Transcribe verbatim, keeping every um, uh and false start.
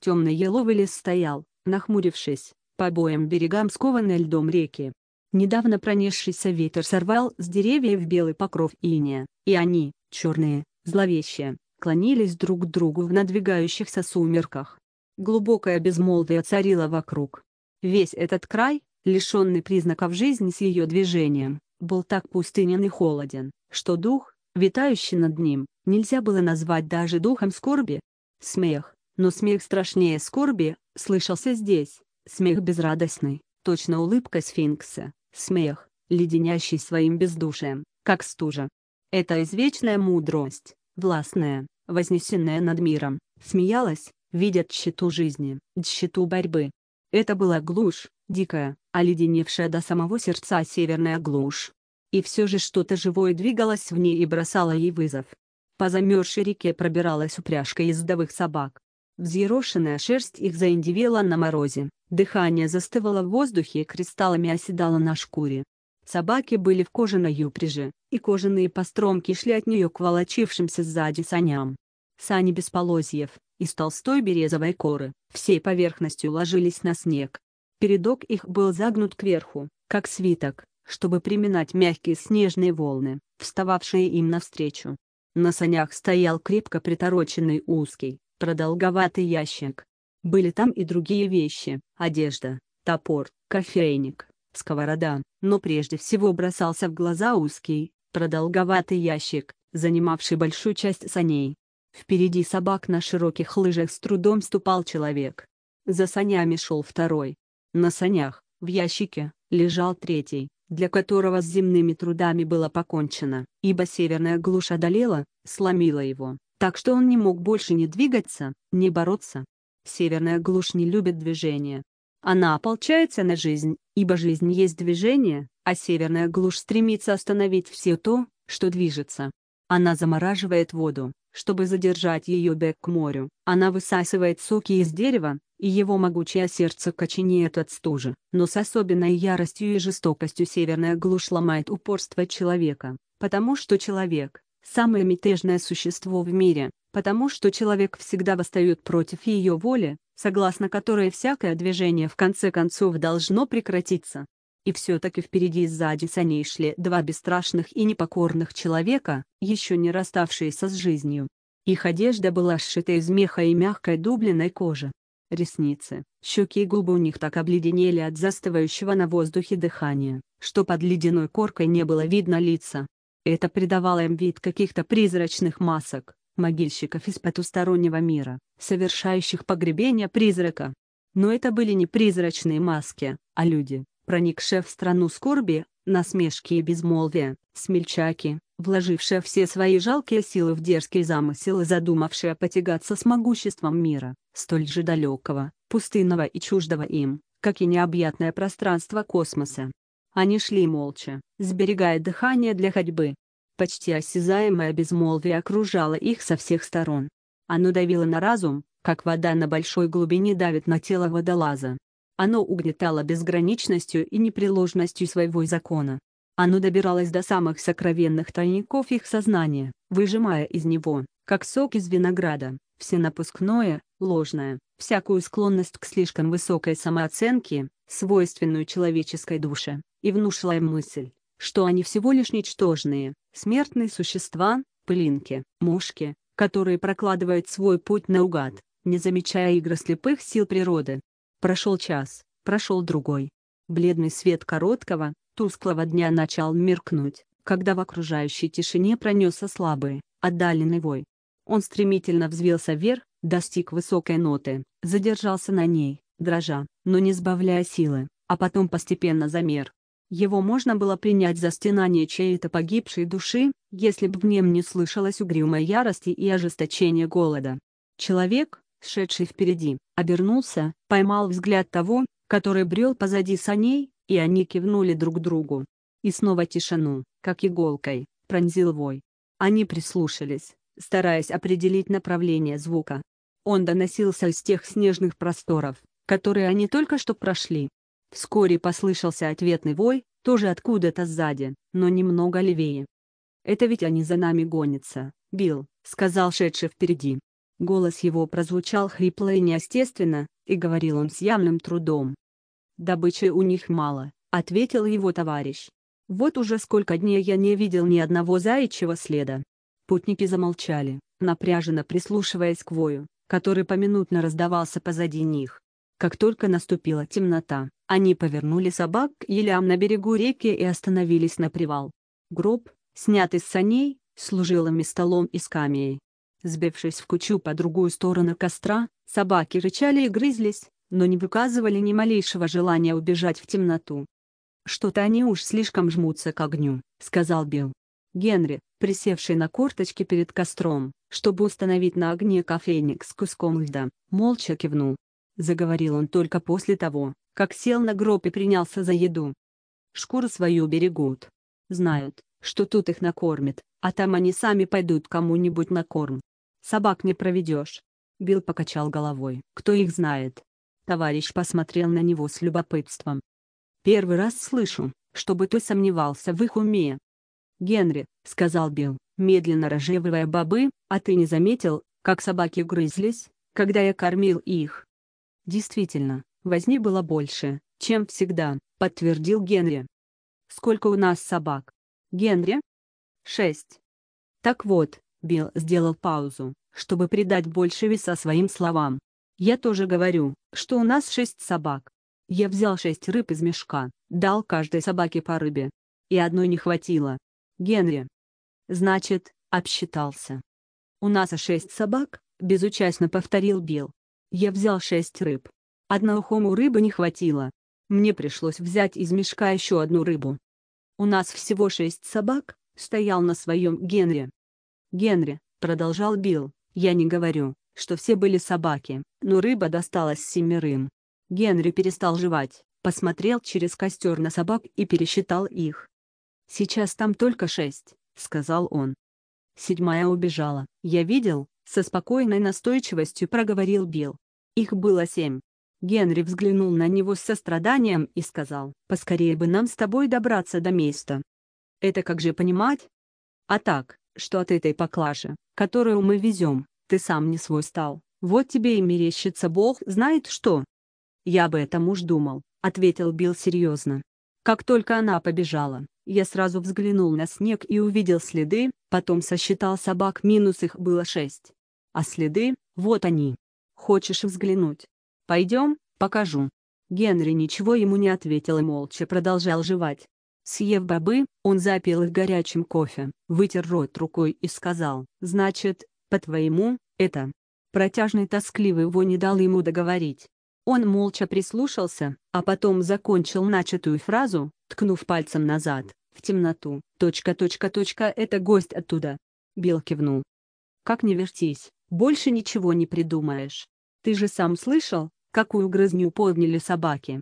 Темный еловый лес стоял, нахмурившись, по обоим берегам скованной льдом реки. Недавно пронесшийся ветер сорвал с деревьев белый покров инея, и они, черные, зловещие, клонились друг к другу в надвигающихся сумерках. Глубокое безмолвие царило вокруг. Весь этот край, лишенный признаков жизни с ее движением, был так пустынен и холоден, что дух, витающий над ним, нельзя было назвать даже духом скорби. Смех, но смех страшнее скорби, слышался здесь, смех безрадостный, точно улыбка сфинкса, смех, леденящий своим бездушием, как стужа. Эта извечная мудрость, властная, вознесенная над миром, смеялась, видя тщету жизни, тщету борьбы. Это была глушь, дикая, оледеневшая до самого сердца северная глушь. И все же что-то живое двигалось в ней и бросало ей вызов. По замерзшей реке пробиралась упряжка ездовых собак. Взъерошенная шерсть их заиндевела на морозе, дыхание застывало в воздухе и кристаллами оседало на шкуре. Собаки были в кожаной упряжи, и кожаные постромки шли от нее к волочившимся сзади саням. Сани без полозьев, из толстой березовой коры, всей поверхностью ложились на снег. Передок их был загнут кверху, как свиток, чтобы приминать мягкие снежные волны, встававшие им навстречу. На санях стоял крепко притороченный узкий, продолговатый ящик. Были там и другие вещи: одежда, топор, кофейник, сковорода, но прежде всего бросался в глаза узкий, продолговатый ящик, занимавший большую часть саней. Впереди собак на широких лыжах с трудом ступал человек. За санями шел второй. На санях, в ящике, лежал третий, для которого с земными трудами было покончено, ибо северная глушь одолела, сломила его, так что он не мог больше ни двигаться, ни бороться. Северная глушь не любит движения. Она ополчается на жизнь, ибо жизнь есть движение, а северная глушь стремится остановить все то, что движется. Она замораживает воду, чтобы задержать ее бег к морю. Она высасывает соки из дерева, и его могучее сердце коченеет от стужи. Но с особенной яростью и жестокостью северная глушь ломает упорство человека, потому что человек – самое мятежное существо в мире, потому что человек всегда восстает против ее воли, согласно которой всякое движение в конце концов должно прекратиться. И все-таки впереди и сзади саней шли два бесстрашных и непокорных человека, еще не расставшиеся с жизнью. Их одежда была сшита из меха и мягкой дубленой кожи. Ресницы, щеки и губы у них так обледенели от застывающего на воздухе дыхания, что под ледяной коркой не было видно лица. Это придавало им вид каких-то призрачных масок, могильщиков из потустороннего мира, совершающих погребение призрака. Но это были не призрачные маски, а люди, проникшие в страну скорби, насмешки и безмолвия, смельчаки, вложившие все свои жалкие силы в дерзкий замысел и задумавшие потягаться с могуществом мира, столь же далекого, пустынного и чуждого им, как и необъятное пространство космоса. Они шли молча, сберегая дыхание для ходьбы. Почти осязаемое безмолвие окружало их со всех сторон. Оно давило на разум, как вода на большой глубине давит на тело водолаза. Оно угнетало безграничностью и непреложностью своего закона. Оно добиралось до самых сокровенных тайников их сознания, выжимая из него, как сок из винограда, все напускное, ложное, всякую склонность к слишком высокой самооценке, свойственную человеческой душе, и внушила им мысль, что они всего лишь ничтожные, смертные существа, пылинки, мошки, которые прокладывают свой путь наугад, не замечая игр слепых сил природы. Прошел час, прошел другой. Бледный свет короткого, тусклого дня начал меркнуть, когда в окружающей тишине пронесся слабый, отдаленный вой. Он стремительно взвился вверх, достиг высокой ноты, задержался на ней, дрожа, но не сбавляя силы, а потом постепенно замер. Его можно было принять за стенание чьей-то погибшей души, если бы в нем не слышалось угрюмой ярости и ожесточения голода. Человек, шедший впереди, обернулся, поймал взгляд того, который брел позади саней, и они кивнули друг другу. И снова тишину, как иголкой, пронзил вой. Они прислушались, стараясь определить направление звука. Он доносился из тех снежных просторов, которые они только что прошли. Вскоре послышался ответный вой, тоже откуда-то сзади, но немного левее. «Это ведь они за нами гонятся, Билл», — сказал шедший впереди. Голос его прозвучал хрипло и неестественно, и говорил он с явным трудом. «Добычи у них мало», — ответил его товарищ. «Вот уже сколько дней я не видел ни одного заячьего следа». Путники замолчали, напряженно прислушиваясь к вою, который поминутно раздавался позади них. Как только наступила темнота, они повернули собак к елям на берегу реки и остановились на привал. Гроб, снятый с саней, служил им и столом и скамьей. Сбившись в кучу по другую сторону костра, собаки рычали и грызлись, но не выказывали ни малейшего желания убежать в темноту. «Что-то они уж слишком жмутся к огню», — сказал Билл. Генри, присевший на корточки перед костром, чтобы установить на огне кофейник с куском льда, молча кивнул. Заговорил он только после того, как сел на гроб и принялся за еду. «Шкуру свою берегут. Знают, что тут их накормят, а там они сами пойдут кому-нибудь на корм. Собак не проведешь». Билл покачал головой. «Кто их знает?» Товарищ посмотрел на него с любопытством. «Первый раз слышу, чтобы ты сомневался в их уме». «Генри», — сказал Билл, медленно разжевывая бобы, «а ты не заметил, как собаки грызлись, когда я кормил их?» «Действительно, возни было больше, чем всегда», — подтвердил Генри. «Сколько у нас собак?» «Генри?» «Шесть». «Так вот», — Билл сделал паузу, чтобы придать больше веса своим словам. «Я тоже говорю, что у нас шесть собак. Я взял шесть рыб из мешка, дал каждой собаке по рыбе. И одной не хватило. Генри». «Значит, обсчитался». «У нас шесть собак», — безучастно повторил Билл. «Я взял шесть рыб. Одному рыбы не хватило. Мне пришлось взять из мешка еще одну рыбу. У нас всего шесть собак», — стоял на своем Генри. «Генри», — продолжал Билл, — «я не говорю, что все были собаки, но рыба досталась семерым». Генри перестал жевать, посмотрел через костер на собак и пересчитал их. «Сейчас там только шесть», — сказал он. «Седьмая убежала, я видел», — со спокойной настойчивостью проговорил Билл. «Их было семь». Генри взглянул на него с состраданием и сказал: «Поскорее бы нам с тобой добраться до места». «Это как же понимать?» «А так, что от этой поклажи, которую мы везем, ты сам не свой стал, вот тебе и мерещится бог знает что». «Я об этом уж думал», — ответил Билл серьезно. «Как только она побежала, я сразу взглянул на снег и увидел следы, потом сосчитал собак, минус их было шесть. А следы, вот они. Хочешь взглянуть? Пойдем, покажу». Генри ничего ему не ответил и молча продолжал жевать. Съев бобы, он запил их горячим кофе, вытер рот рукой и сказал: «Значит, по-твоему, это...» Протяжный тоскливый его не дал ему договорить. Он молча прислушался, а потом закончил начатую фразу, ткнув пальцем назад, в темноту. Точка, точка, точка, это гость оттуда. Билл кивнул. «Как ни вертись, больше ничего не придумаешь. Ты же сам слышал, какую грызню подняли собаки.